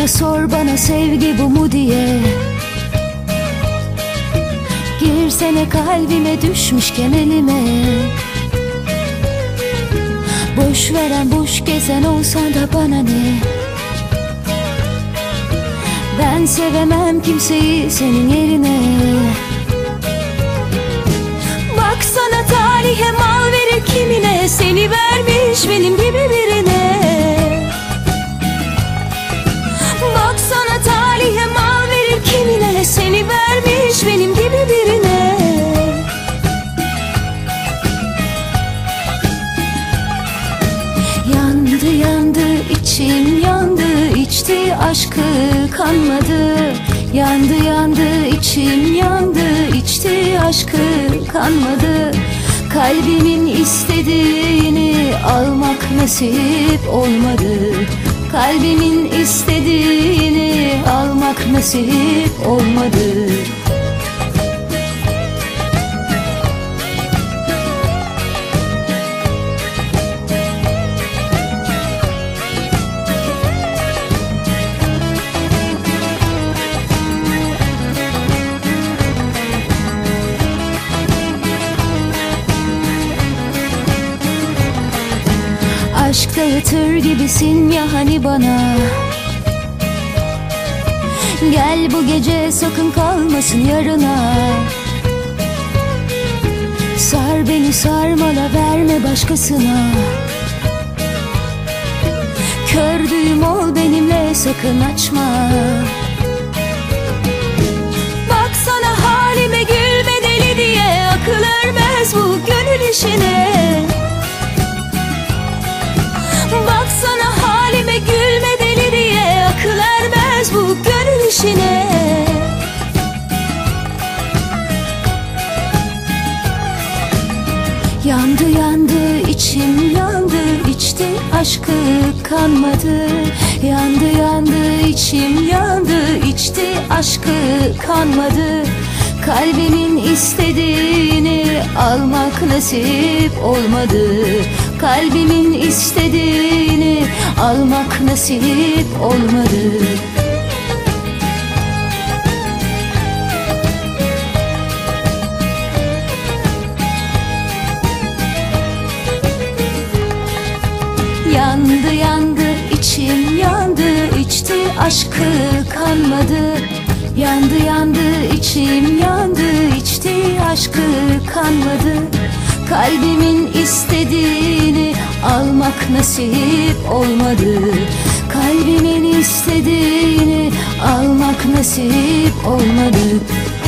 Sonra sor bana sevgi bu mu diye. Girsene kalbime düşmüşken elime. Boş veren boş gezen olsan da bana ne? Ben sevemem kimseyi senin yerine. Baksana talihe mal verir kimine, seni vermiş benim gibi birine. Baksana talihe mal verir kimine, seni vermiş benim gibi birine. Yandı yandı içim yandı, içti aşkı kanmadı. Yandı yandı içim yandı, içti aşkı kanmadı. Kalbimin istediğini almak nasip olmadı. Kalbimin istediğini almak nasip olmadı. Aşk dağıtır gibisin ya hani bana. Gel bu gece sakın kalmasın yarına. Sar beni sarmala verme başkasına. Kördüğüm ol benimle sakın açma. Baksana halime gülme deli diye, akıl ermez bu gönül işine. Baksana halime gülme deli diye, akıl ermez bu gönül işine. Yandı yandı içim yandı, içti aşkı kanmadı. Yandı yandı içim yandı, içti aşkı kanmadı. Kalbimin istediğini almak nasip olmadı. Kalbimin istediğini almak nasip olmadı. Yandı yandı içim yandı, içti aşkı kanmadı. Yandı yandı içim yandı, içti aşkı kanmadı. Kalbimin istediğini almak nasip olmadı. Kalbimin istediğini almak nasip olmadı.